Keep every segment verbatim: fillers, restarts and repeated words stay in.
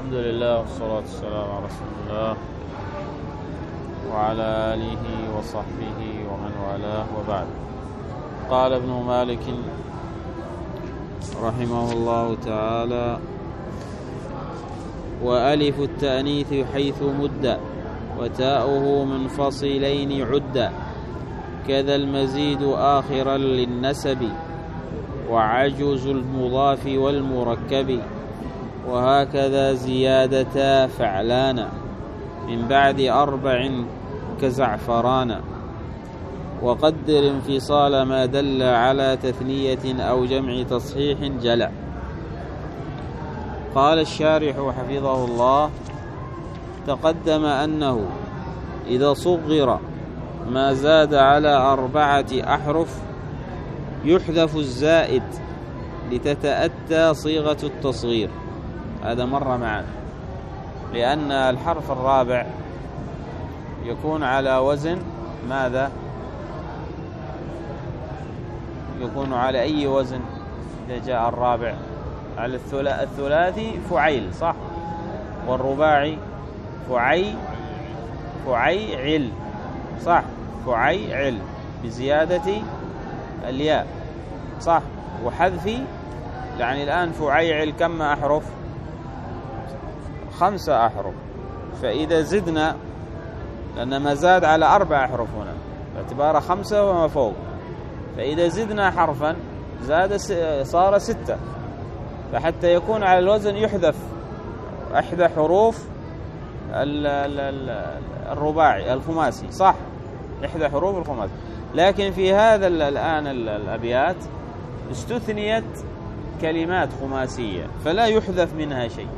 الحمد لله والصلاة والسلام على رسول الله وعلى آله وصحبه ومن والاه وبعد. قال ابن مالك رحمه الله تعالى: وألف التأنيث حيث مد وتاؤه منفصلين عد، كذا المزيد آخرا للنسب وعجز المضاف والمركب، وهكذا زيادتا فعلانا من بعد أربع كزعفران، وقدر انفصال ما دل على تثنية أو جمع تصحيح جلع. قال الشارح حفظه الله: تقدم أنه إذا صغر ما زاد على أربعة أحرف يحذف الزائد لتتأتى صيغة التصغير. هذا مر معنا، لأن الحرف الرابع يكون على وزن ماذا؟ يكون على أي وزن إذا جاء الرابع؟ على الثلاثي فعيل، صح؟ والرباعي فعي فعيعل، صح؟ فعيعل بزيادة الياء، صح؟ وحذف، يعني الآن فعيعل كم أحرف؟ خمسة أحرف. فإذا زدنا، لأن ما زاد على أربع أحرف هنا باعتبار خمسة وما فوق، فإذا زدنا حرفا زاد صار ستة، فحتى يكون على الوزن يحذف إحدى حروف الرباعي الخماسي، صح؟ إحدى حروف الخماسي. لكن في هذا الآن الأبيات استثنيت كلمات خماسية فلا يحذف منها شيء،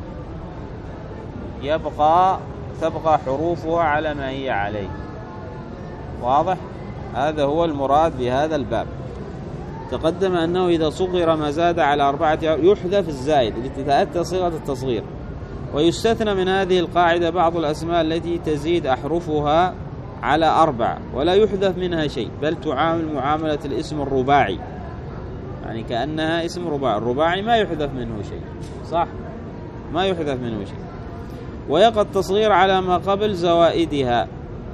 يبقى تبقى حروفها على ما هي عليه. واضح؟ هذا هو المراد بهذا الباب. تقدم أنه إذا صغر ما زاد على أربعة يحذف الزائد لتتأتى صيغة التصغير، ويستثنى من هذه القاعدة بعض الأسماء التي تزيد أحرفها على أربعة ولا يحذف منها شيء، بل تعامل معاملة الاسم الرباعي، يعني كأنها اسم رباعي. الرباعي ما يحذف منه شيء، صح؟ ما يحذف منه شيء. ويقع التصغير على ما قبل زوائدها.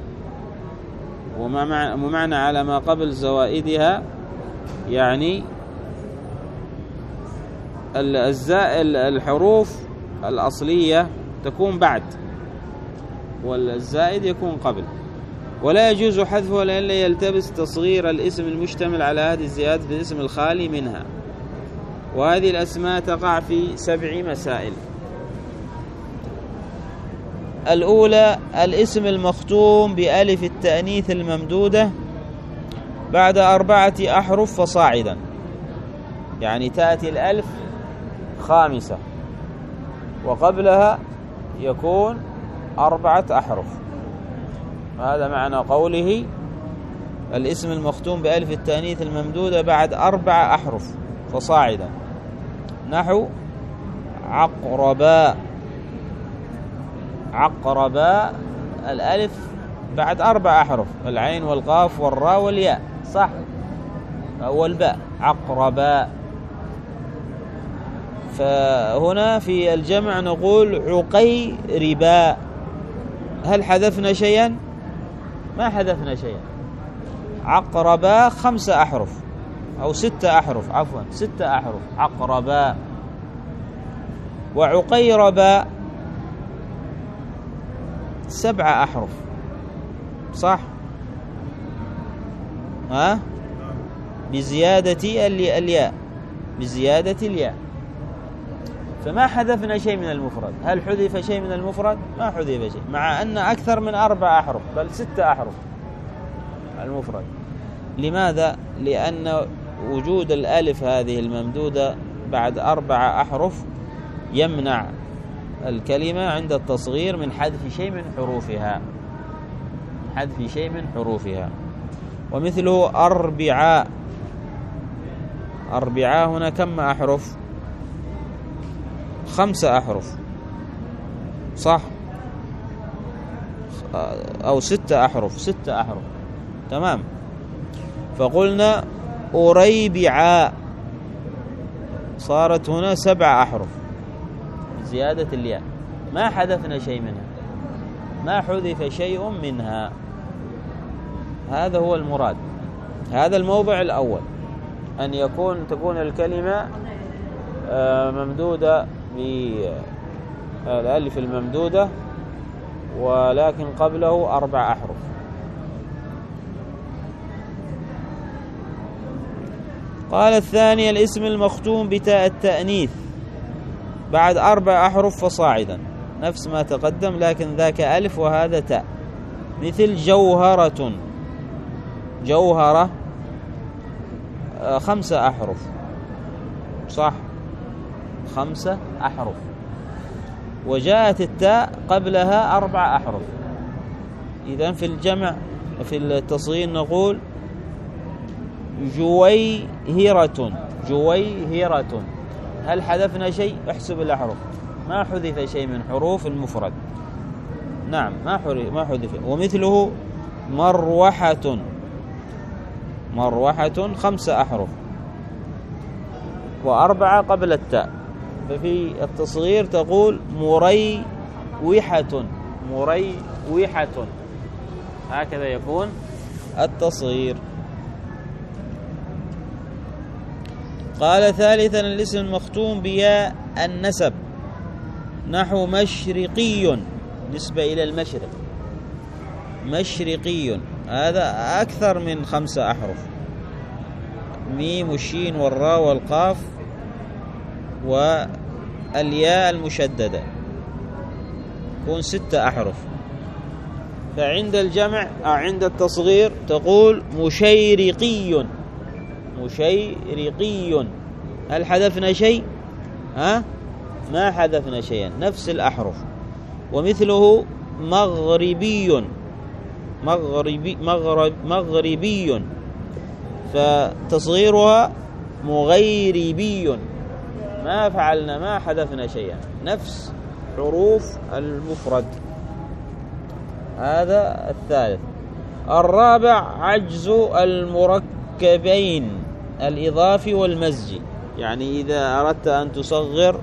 ومعنى على ما قبل زوائدها يعني الحروف الأصلية تكون بعد والزائد يكون قبل، ولا يجوز حذفه لئلا يلتبس تصغير الاسم المشتمل على هذه الزيادة في الاسم الخالي منها. وهذه الأسماء تقع في سبع مسائل. الأولى: الاسم المختوم بألف التأنيث الممدودة بعد أربعة أحرف فصاعدا، يعني تأتي الألف خامسة وقبلها يكون أربعة أحرف. هذا معنى قوله الاسم المختوم بألف التأنيث الممدودة بعد أربع أحرف فصاعدا، نحو عقرباء. عقرباء الألف بعد أربع أحرف، العين والقاف والراء والياء، صح؟ والباء. عقرباء. فهنا في الجمع نقول عقيرباء. هل حذفنا شيئا؟ ما حذفنا شيئا. عقرباء خمسة أحرف أو ستة أحرف، عفوا ستة أحرف. عقرباء. وعقيرباء سبعة أحرف، صح؟ ها؟ بزيادة الياء، بزيادة الياء. فما حذفنا شيء من المفرد. هل حذف شيء من المفرد؟ ما حذف شيء، مع أن أكثر من أربع أحرف، بل ستة أحرف المفرد. لماذا؟ لأن وجود الألف هذه الممدودة بعد أربع أحرف يمنع الكلمة عند التصغير من حذف شيء من حروفها، حذف شيء من حروفها. ومثله أربعاء. أربعاء هنا كم أحرف؟ خمسة أحرف، صح؟ أو ستة أحرف، ستة أحرف، تمام. فقلنا أريبعاء، صارت هنا سبع أحرف زيادة الياء، ما حذفنا شيء منها، ما حذف شيء منها. هذا هو المراد. هذا الموضع الأول، أن يكون تكون الكلمة ممدودة بالألف الممدودة ولكن قبله أربع أحرف. قال الثاني الاسم المختوم بتاء التأنيث بعد أربع أحرف فصاعدا، نفس ما تقدم لكن ذاك ألف وهذا تاء. مثل جوهرة، جوهرة خمسة أحرف، صح، خمسة أحرف، وجاءت التاء قبلها أربع أحرف. إذن في الجمع في التصغير نقول جويهرة، جويهرة. هل حذفنا شيء؟ احسب الأحرف، ما حذف شيء من حروف المفرد، نعم ما ما حذف. ومثله مروحة، مروحة خمسة أحرف وأربعة قبل التاء. ففي التصغير تقول مريوحة، مريوحة، هكذا يكون التصغير. قال ثالثا الاسم المختوم بياء النسب نحو مشرقي، نسبة إلى المشرق، مشرقي، هذا أكثر من خمسة أحرف، ميم والشين والراء والقاف والياء المشددة، يكون ستة أحرف. فعند الجمع أو عند التصغير تقول مشيرقي، مشيرقي. هل حذفنا شيء؟ ها؟ ما حذفنا شيئا، نفس الأحرف. ومثله مغربي، مغربي مغرب مغربي، فتصغيرها مغيربي، ما فعلنا ما حذفنا شيئا، نفس حروف المفرد. هذا الثالث. الرابع عجز المركبين الإضافي والمزجي، يعني إذا أردت أن تصغر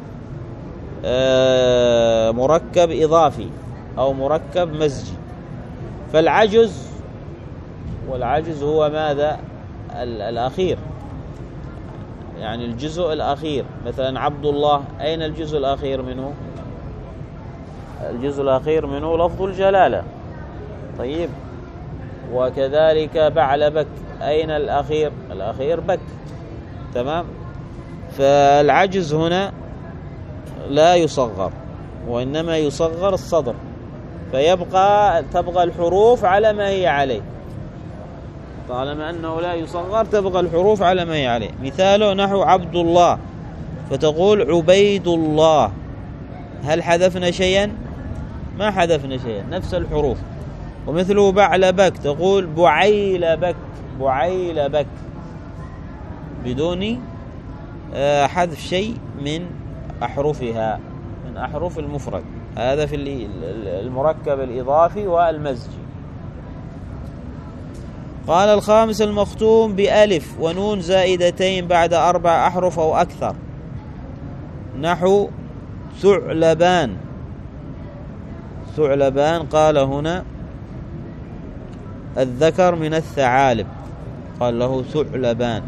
مركب إضافي أو مركب مزجي، فالعجز، والعجز هو ماذا؟ الأخير، يعني الجزء الأخير. مثلا عبد الله، أين الجزء الأخير منه؟ الجزء الأخير منه لفظ الجلالة. طيب، وكذلك بعلبك، أين الأخير؟ الأخير بك. تمام. فالعجز هنا لا يصغر، وإنما يصغر الصدر، فيبقى تبقى الحروف على ما هي عليه. طالما أنه لا يصغر تبقى الحروف على ما هي عليه. مثاله نحو عبد الله، فتقول عبيد الله. هل حذفنا شيئا؟ ما حذفنا شيئا، نفس الحروف. ومثله بعلبك، تقول بعيلبك، بعيلبك، بدون حذف شيء من أحرفها، من أحرف المفرد. هذا في المركب الإضافي والمزجي. قال الخامس المختوم بألف ونون زائدتين بعد أربع أحرف أو أكثر نحو ثعلبان، ثعلبان قال هنا الذكر من الثعالب، قال له ثعلبان،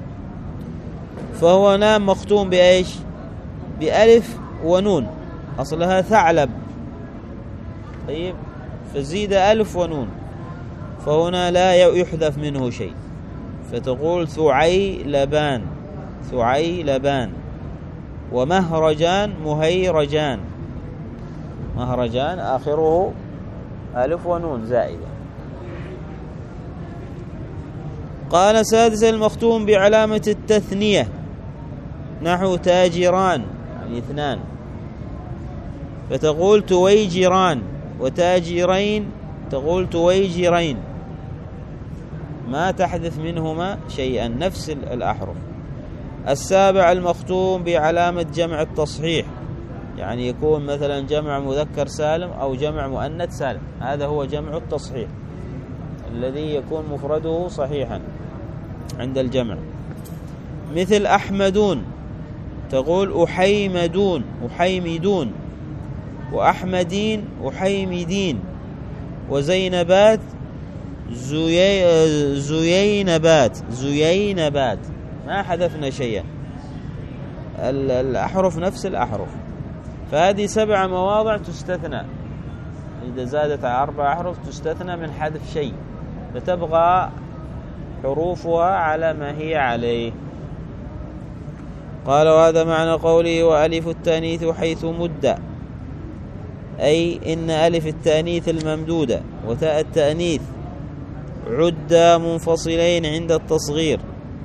فهو نام مختوم بإيش؟ بألف ونون، أصلها ثعلب. طيب، فزيد ألف ونون، فهنا لا يحذف منه شيء، فتقول ثعيلبان، ثعيلبان. ومهرجان مهيرجان، مهرجان آخره ألف ونون زائدة. قال سادسا المختوم بعلامة التثنية نحو تاجران، يعني اثنان، فتقول تويجران، وتاجرين تقول تويجرين، ما تحذف منهما شيئا، نفس الأحرف. السابع المختوم بعلامة جمع التصحيح، يعني يكون مثلا جمع مذكر سالم أو جمع مؤنث سالم، هذا هو جمع التصحيح الذي يكون مفرده صحيحا عند الجمع. مثل أحمدون، تقول أحيمدون أحيمدون، وأحمدين أحيمدين، وزينبات زي زيينبات زيينبات. ما حذفنا شيئا، الأحرف نفس الأحرف. فهذه سبع مواضع تستثنى، إذا زادت على أربع أحرف تستثنى من حذف شيء، فتبقى حروفها على ما هي عليه. قال وهذا معنى قوله وألف التانيث حيث مد، أي إن ألف التانيث الممدودة وتاء التأنيث عدا منفصلين عند التصغير،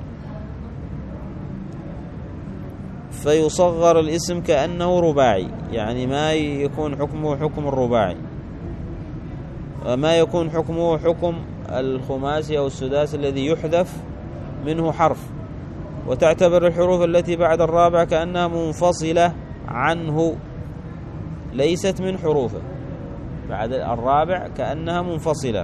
فيصغر الاسم كأنه رباعي، يعني ما يكون حكمه حكم الرباعي، وما يكون حكمه حكم الخماسي أو السداسي الذي يحذف منه حرف. وتعتبر الحروف التي بعد الرابع كأنها منفصلة عنه، ليست من حروفه، بعد الرابع كأنها منفصلة.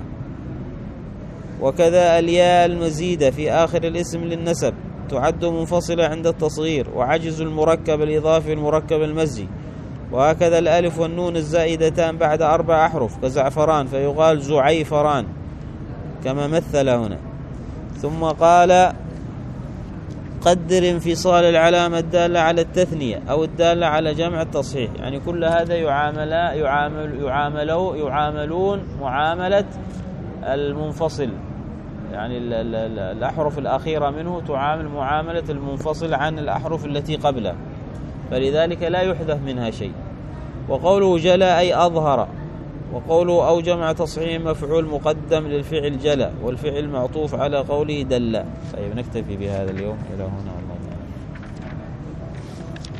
وكذا الياء المزيدة في آخر الاسم للنسب تعد منفصلة عند التصغير، وعجز المركب الإضافي والمركب المزي. وهكذا الألف والنون الزائدتان بعد أربع أحرف كزعفران فيقال زعيفران كما مثل هنا. ثم قال قدر انفصال العلامة الدالة على التثنية أو الدالة على جمع التصحيح، يعني كل هذا يعامل يعامل يعاملوا يعاملون معاملة المنفصل، يعني الأحرف الأخيرة منه تعامل معاملة المنفصل عن الأحرف التي قبله، فلذلك لا يحذف منها شيء. وقوله جلى أي أظهر، وقوله أو جمع تصحيح مفعول مقدم للفعل جلى، والفعل معطوف على قوله دل. طيب نكتفي بهذا اليوم إلى هنا.